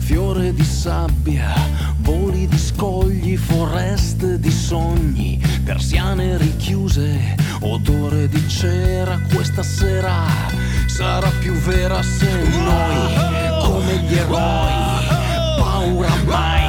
fiore di sabbia, voli di scogli, foreste di sogni, persiane richiuse, odore di cera. Questa sera sarà più vera se noi, come gli eroi, paura mai.